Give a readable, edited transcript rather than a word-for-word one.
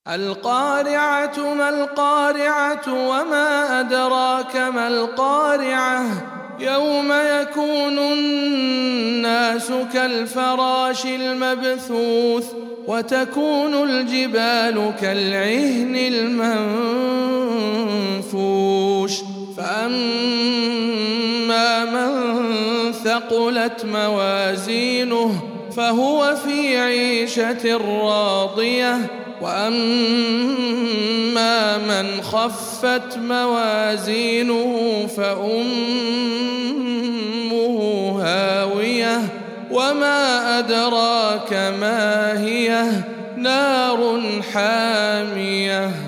القارعة ما القارعة وما أدراك ما القارعة يوم يكون الناس كالفراش المبثوث وتكون الجبال كالعهن المنفوش فأما من ثقلت موازينه فهو في عيشة راضية وأما من خفت موازينه فأمه هاوية وما أدراك ما هي نار حامية